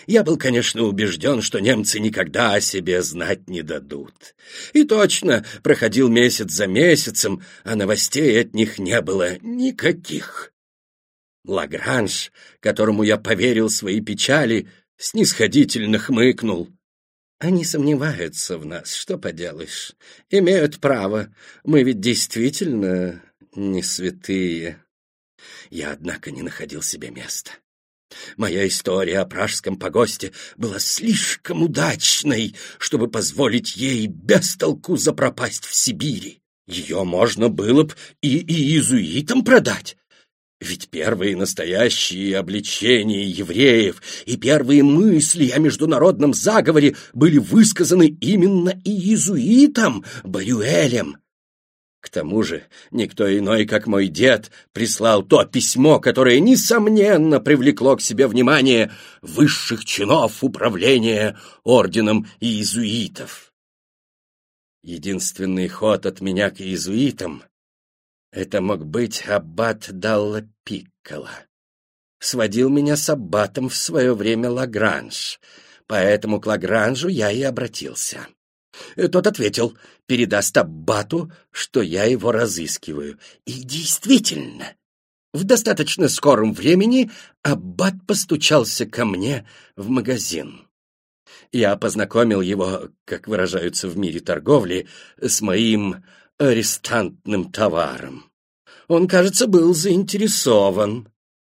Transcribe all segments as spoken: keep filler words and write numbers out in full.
Я был, конечно, убежден, что немцы никогда о себе знать не дадут. И точно, проходил месяц за месяцем, а новостей от них не было никаких. Лагранж, которому я поверил свои печали, снисходительно хмыкнул. Они сомневаются в нас, что поделаешь. Имеют право, мы ведь действительно не святые. Я, однако, не находил себе места. Моя история о пражском погосте была слишком удачной, чтобы позволить ей без толку запропасть в Сибири. Ее можно было б и, и иезуитам продать. Ведь первые настоящие обличения евреев и первые мысли о международном заговоре были высказаны именно иезуитом Барюэлем. К тому же никто иной, как мой дед, прислал то письмо, которое, несомненно, привлекло к себе внимание высших чинов управления орденом иезуитов. Единственный ход от меня к иезуитам — это мог быть аббат Далла Пикколо. Сводил меня с аббатом в свое время Лагранж, поэтому к Лагранжу я и обратился. Тот ответил, передаст аббату, что я его разыскиваю. И действительно, в достаточно скором времени аббат постучался ко мне в магазин. Я познакомил его, как выражаются в мире торговли, с моим арестантным товаром. Он, кажется, был заинтересован.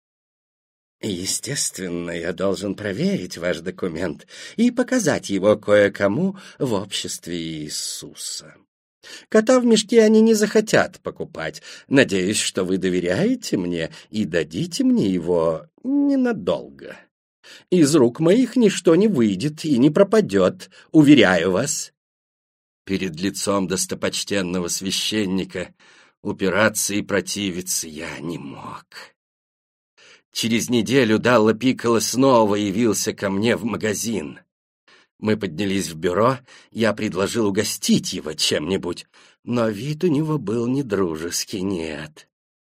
Естественно, я должен проверить ваш документ и показать его кое-кому в обществе Иисуса. Кота в мешке они не захотят покупать. Надеюсь, что вы доверяете мне и дадите мне его ненадолго. Из рук моих ничто не выйдет и не пропадет, уверяю вас. Перед лицом достопочтенного священника упираться и противиться я не мог. Через неделю Далла Пикколо снова явился ко мне в магазин. Мы поднялись в бюро, я предложил угостить его чем-нибудь, но вид у него был недружеский, нет.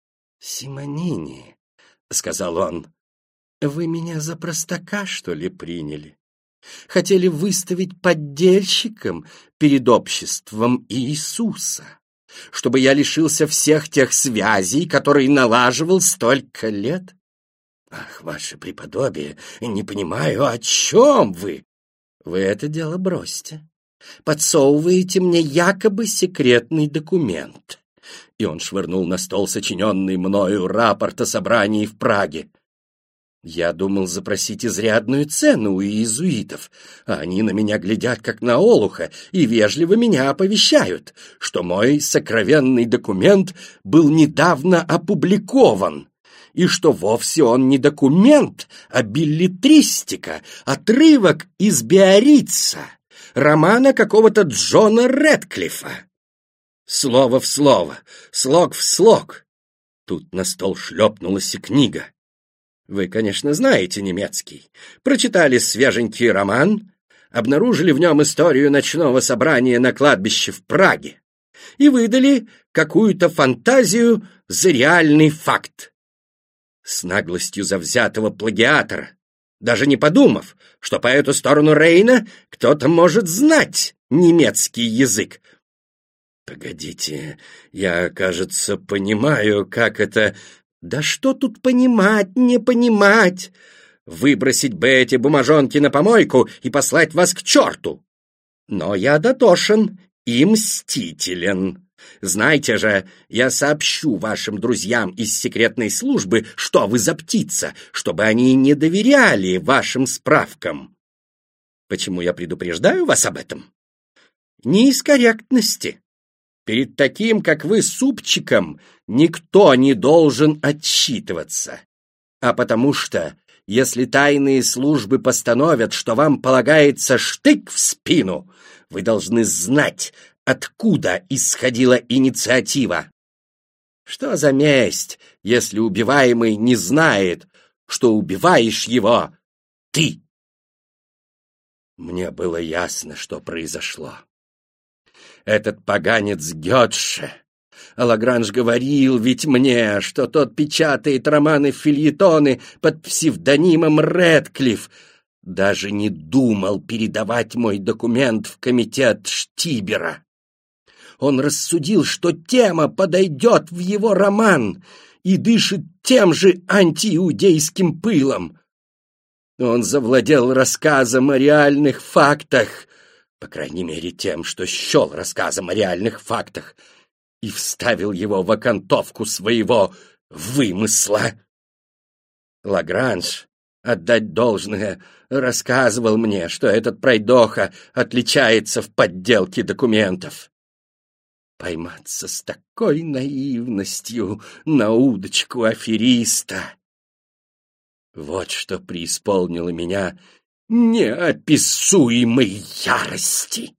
«Симонини», — сказал он, — «вы меня за простака, что ли, приняли? Хотели выставить поддельщиком перед обществом Иисуса, чтобы я лишился всех тех связей, которые налаживал столько лет? Ах, ваше преподобие, не понимаю, о чем вы? Вы это дело бросьте. Подсовываете мне якобы секретный документ». И он швырнул на стол сочиненный мною рапорт о собрании в Праге. Я думал запросить изрядную цену у иезуитов, а они на меня глядят как на олуха и вежливо меня оповещают, что мой сокровенный документ был недавно опубликован, и что вовсе он не документ, а беллетристика, отрывок из Биаррица, романа какого-то Джона Рэдклиффа. Слово в слово, слог в слог. Тут на стол шлепнулась и книга. Вы, конечно, знаете немецкий. Прочитали свеженький роман, обнаружили в нем историю ночного собрания на кладбище в Праге и выдали какую-то фантазию за реальный факт. С наглостью завзятого плагиатора, даже не подумав, что по эту сторону Рейна кто-то может знать немецкий язык. Погодите, я, кажется, понимаю, как это... Да что тут понимать, не понимать? Выбросить бы эти бумажонки на помойку и послать вас к черту. Но я дотошен и мстителен. Знаете же, я сообщу вашим друзьям из секретной службы, что вы за птица, чтобы они не доверяли вашим справкам. Почему я предупреждаю вас об этом? Не из корректности. Перед таким, как вы, супчиком, никто не должен отчитываться. А потому что, если тайные службы постановят, что вам полагается штык в спину, вы должны знать, откуда исходила инициатива. Что за месть, если убиваемый не знает, что убиваешь его ты? Мне было ясно, что произошло. Этот поганец Гетше. А Лагранж говорил ведь мне, что тот печатает романы-фельетоны под псевдонимом Рэдклифф. даже не думал передавать мой документ в комитет Штибера. Он рассудил, что тема подойдет в его роман и дышит тем же антииудейским пылом. Он завладел рассказом о реальных фактах, по крайней мере тем, что счел рассказом о реальных фактах, и вставил его в окантовку своего вымысла. Лагранж, отдать должное, рассказывал мне, что этот пройдоха отличается в подделке документов. Пойматься с такой наивностью на удочку афериста. Вот что преисполнило меня неописуемой ярости.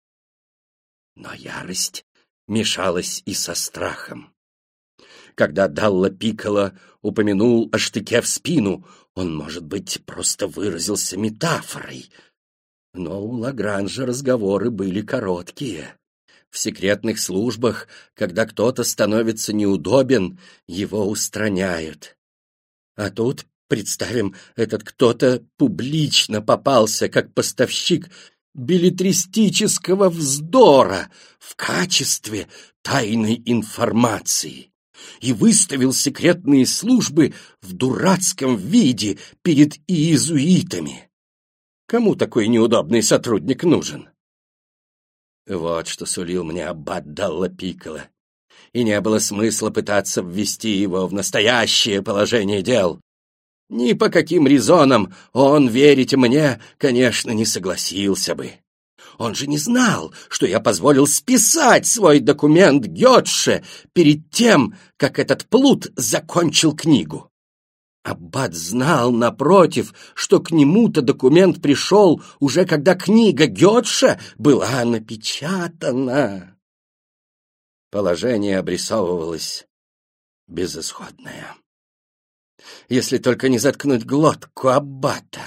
Но ярость мешалась и со страхом. Когда Далла Пикколо упомянул о штыке в спину, он, может быть, просто выразился метафорой. Но у Лагранжа разговоры были короткие. В секретных службах, когда кто-то становится неудобен, его устраняют. А тут, представим, этот кто-то публично попался как поставщик беллетристического вздора в качестве тайной информации и выставил секретные службы в дурацком виде перед иезуитами. Кому такой неудобный сотрудник нужен? Вот что сулил мне аббат Далла Пикколо, и не было смысла пытаться ввести его в настоящее положение дел. Ни по каким резонам он, верите мне, конечно, не согласился бы. Он же не знал, что я позволил списать свой документ Гетше перед тем, как этот плут закончил книгу. Аббат знал, напротив, что к нему-то документ пришел уже когда книга Гетше была напечатана. Положение обрисовывалось безысходное. Если только не заткнуть глотку аббата.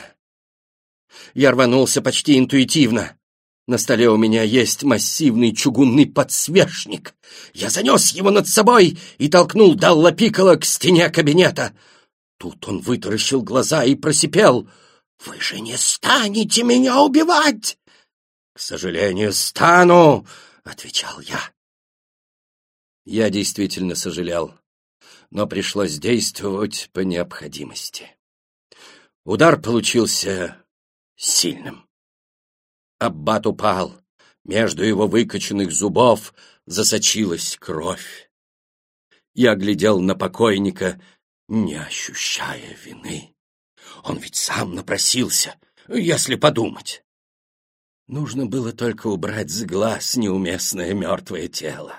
Я рванулся почти интуитивно. На столе у меня есть массивный чугунный подсвечник. Я занес его над собой и толкнул Далла Пикколо к стене кабинета. Тут он вытаращил глаза и просипел: «Вы же не станете меня убивать!» «К сожалению, стану!» — отвечал я. Я действительно сожалел, но пришлось действовать по необходимости. Удар получился сильным. Аббат упал, между его выкоченных зубов засочилась кровь. Я глядел на покойника, не ощущая вины. Он ведь сам напросился, если подумать. Нужно было только убрать с глаз неуместное мертвое тело.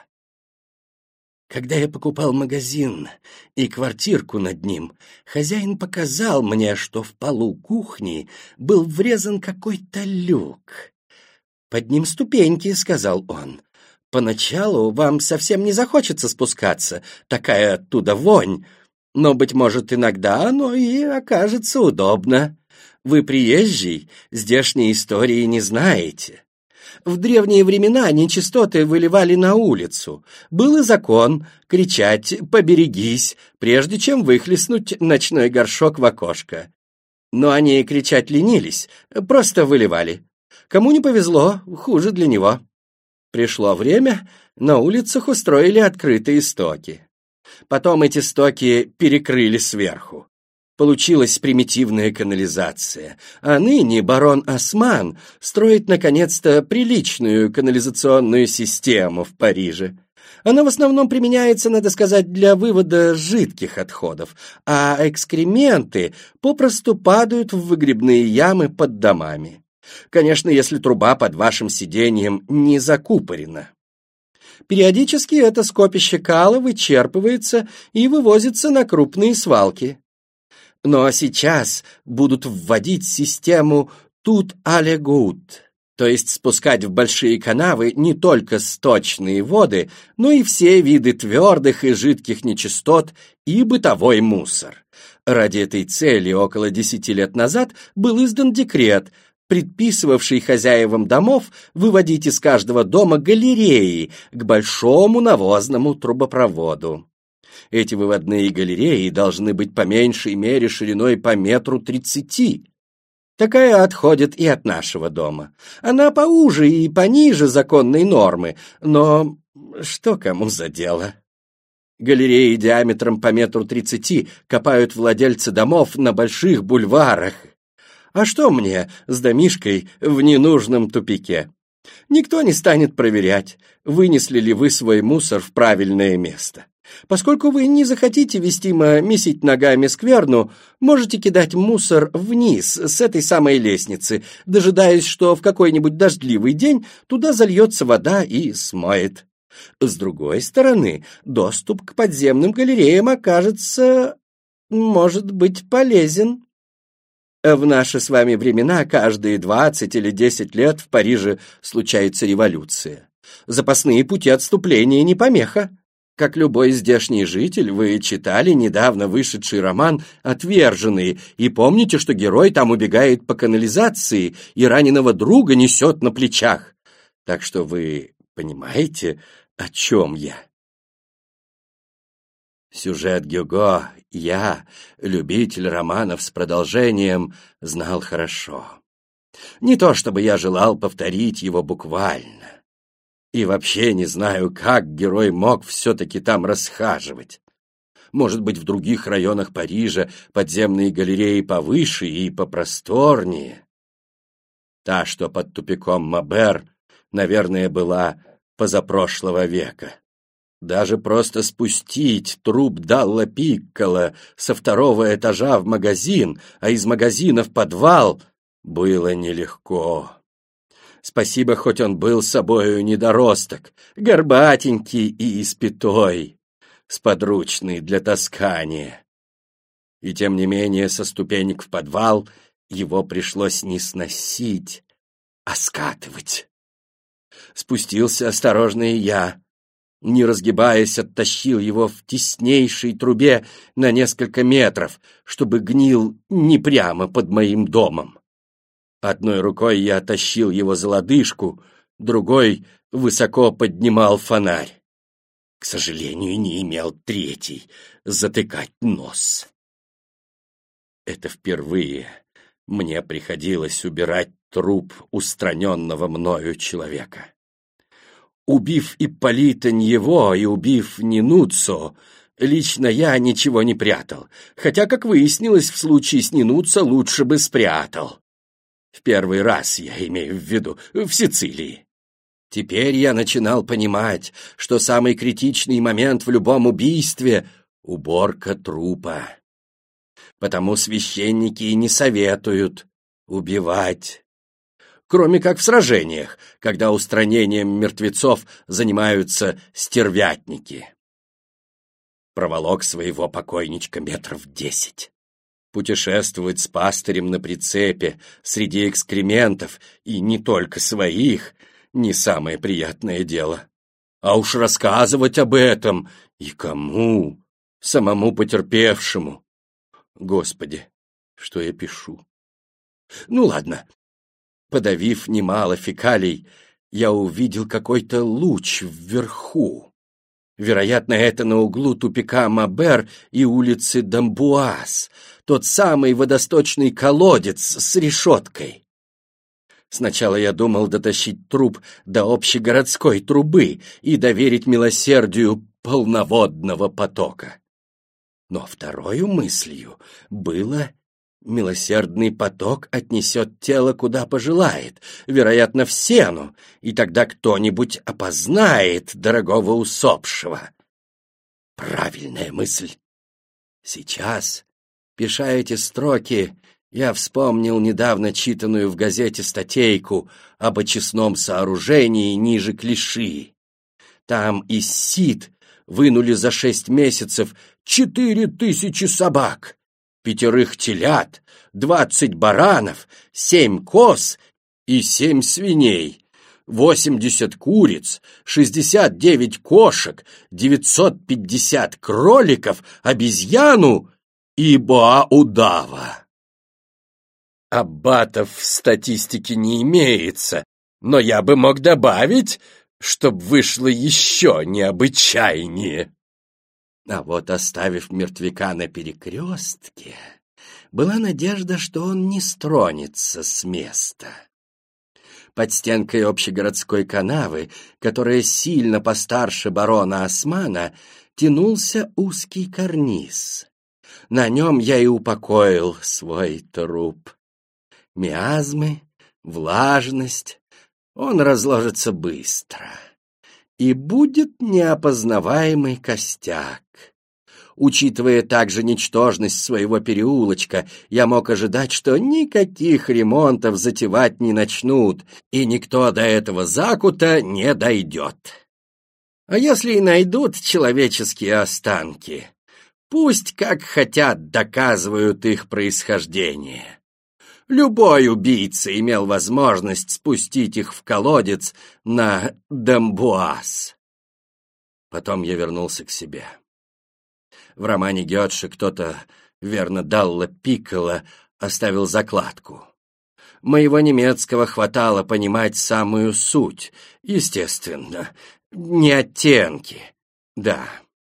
Когда я покупал магазин и квартирку над ним, хозяин показал мне, что в полу кухни был врезан какой-то люк. «Под ним ступеньки», — сказал он. «Поначалу вам совсем не захочется спускаться, такая оттуда вонь. Но, быть может, иногда оно и окажется удобно. Вы приезжий, здешней истории не знаете. В древние времена нечистоты выливали на улицу. Был и закон кричать «поберегись», прежде чем выхлестнуть ночной горшок в окошко. Но они кричать ленились, просто выливали. Кому не повезло, хуже для него. Пришло время, на улицах устроили открытые стоки. Потом эти стоки перекрыли сверху. Получилась примитивная канализация, а ныне барон Осман строит, наконец-то, приличную канализационную систему в Париже. Она в основном применяется, надо сказать, для вывода жидких отходов, а экскременты попросту падают в выгребные ямы под домами. Конечно, если труба под вашим сиденьем не закупорена. Периодически это скопище кала вычерпывается и вывозится на крупные свалки. Но сейчас будут вводить систему «тут але гуд», то есть спускать в большие канавы не только сточные воды, но и все виды твердых и жидких нечистот и бытовой мусор. Ради этой цели около десяти лет назад был издан декрет, предписывавший хозяевам домов выводить из каждого дома галереи к большому навозному трубопроводу. Эти выводные галереи должны быть по меньшей мере шириной по метру тридцати. Такая отходит и от нашего дома. Она поуже и пониже законной нормы, но что кому за дело? Галереи диаметром по метру тридцати копают владельцы домов на больших бульварах. А что мне с домишкой в ненужном тупике? Никто не станет проверять, вынесли ли вы свой мусор в правильное место. Поскольку вы не захотите вестимо месить ногами скверну, можете кидать мусор вниз с этой самой лестницы, дожидаясь, что в какой-нибудь дождливый день туда зальется вода и смоет. С другой стороны, доступ к подземным галереям окажется, может быть, полезен. В наши с вами времена каждые двадцать или десять лет в Париже случается революция. Запасные пути отступления не помеха. Как любой здешний житель, вы читали недавно вышедший роман «Отверженные» и помните, что герой там убегает по канализации и раненого друга несет на плечах. Так что вы понимаете, о чем я? Сюжет Гюго я, любитель романов с продолжением, знал хорошо. Не то чтобы я желал повторить его буквально. И вообще не знаю, как герой мог все-таки там расхаживать. Может быть, в других районах Парижа подземные галереи повыше и попросторнее. Та, что под тупиком Мабер, наверное, была позапрошлого века. Даже просто спустить труп Далла Пикколо со второго этажа в магазин, а из магазина в подвал, было нелегко. Спасибо, хоть он был собою недоросток, горбатенький и испятой, сподручный для таскания. И тем не менее со ступенек в подвал его пришлось не сносить, а скатывать. Спустился осторожно и я, не разгибаясь, оттащил его в теснейшей трубе на несколько метров, чтобы гнил не прямо под моим домом. Одной рукой я тащил его за лодыжку, другой высоко поднимал фонарь. К сожалению, не имел третий — затыкать нос. Это впервые мне приходилось убирать труп устраненного мною человека. Убив Ипполита Ньево и убив Нинуццо, лично я ничего не прятал, хотя, как выяснилось, в случае с Нинуццо лучше бы спрятал. В первый раз, я имею в виду, в Сицилии. Теперь я начинал понимать, что самый критичный момент в любом убийстве — уборка трупа. Потому священники и не советуют убивать. Кроме как в сражениях, когда устранением мертвецов занимаются стервятники. Проволок своего покойничка метров десять. Путешествовать с пастырем на прицепе среди экскрементов, и не только своих, не самое приятное дело. А уж рассказывать об этом и кому? Самому потерпевшему. Господи, что я пишу? Ну ладно. Подавив немало фекалий, я увидел какой-то луч вверху. Вероятно, это на углу тупика Мабер и улицы Дамбуаз, тот самый водосточный колодец с решеткой. Сначала я думал дотащить труп до общегородской трубы и доверить милосердию полноводного потока. Но второю мыслью было: милосердный поток отнесет тело куда пожелает, вероятно, в сену, и тогда кто-нибудь опознает дорогого усопшего. Правильная мысль. Сейчас, пиша эти строки, я вспомнил недавно читанную в газете статейку об очистном сооружении ниже Клиши. Там из Сид вынули за шесть месяцев четыре тысячи собак, пятерых телят, двадцать баранов, семь коз и семь свиней, восемьдесят куриц, шестьдесят девять кошек, девятьсот пятьдесят кроликов, обезьяну и боа-удава. Аббатов в статистике не имеется, но я бы мог добавить, чтоб вышло еще необычайнее. А вот оставив мертвяка на перекрестке, была надежда, что он не стронется с места. Под стенкой общегородской канавы, которая сильно постарше барона Османа, тянулся узкий карниз. На нем я и упокоил свой труп. Миазмы, влажность, он разложится быстро. И будет неопознаваемый костяк. Учитывая также ничтожность своего переулочка, я мог ожидать, что никаких ремонтов затевать не начнут, и никто до этого закута не дойдет. А если и найдут человеческие останки, пусть как хотят доказывают их происхождение. Любой убийца имел возможность спустить их в колодец на Дамбуаз. Потом я вернулся к себе. В романе Гёте кто-то, верно, Далла Пикколо, оставил закладку. Моего немецкого хватало понимать самую суть, естественно, не оттенки, да.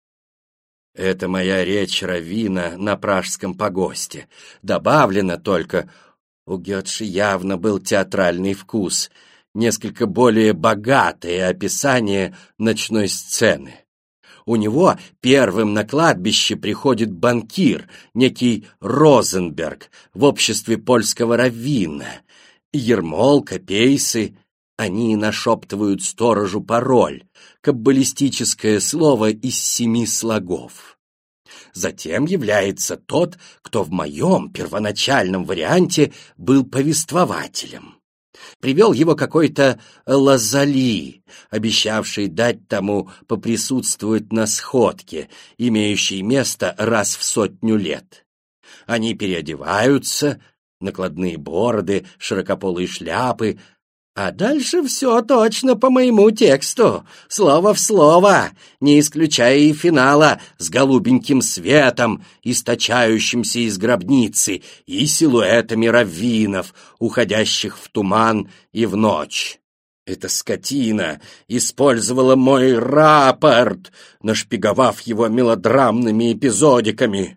Это моя речь раввина на Пражском погосте. Добавлено только, у Гёте явно был театральный вкус, несколько более богатое описание ночной сцены. У него первым на кладбище приходит банкир, некий Розенберг, в обществе польского раввина. Ермолка, пейсы, они нашептывают сторожу пароль, каббалистическое слово из семи слогов. Затем является тот, кто в моем первоначальном варианте был повествователем. Привел его какой-то Лазали, обещавший дать тому поприсутствовать на сходке, имеющей место раз в сотню лет. Они переодеваются, накладные бороды, широкополые шляпы, а дальше все точно по моему тексту, слово в слово, не исключая и финала с голубеньким светом, источающимся из гробницы, и силуэтами раввинов, уходящих в туман и в ночь. Эта скотина использовала мой рапорт, нашпиговав его мелодрамными эпизодиками.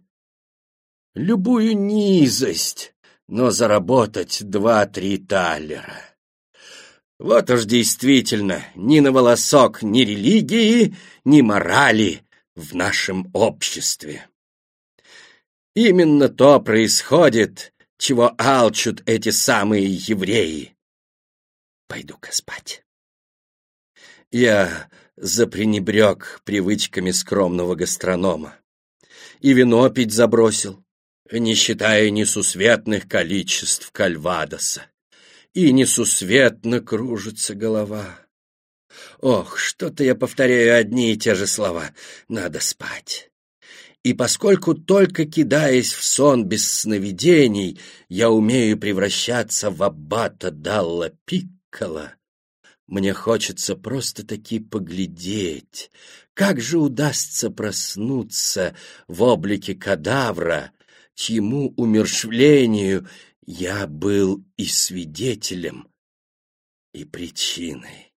Любую низость, но заработать два-три таллера. Вот уж действительно ни на волосок ни религии, ни морали в нашем обществе. Именно то происходит, чего алчут эти самые евреи. Пойду-ка спать. Я запренебрег привычками скромного гастронома. И вино пить забросил, не считая несусветных количеств кальвадоса. И несусветно кружится голова. Ох, что-то я повторяю одни и те же слова. Надо спать. И поскольку только кидаясь в сон без сновидений, я умею превращаться в аббата Далла Пикколо, мне хочется просто-таки поглядеть, как же удастся проснуться в облике кадавра, чьему умерщвлению я был и свидетелем, и причиной.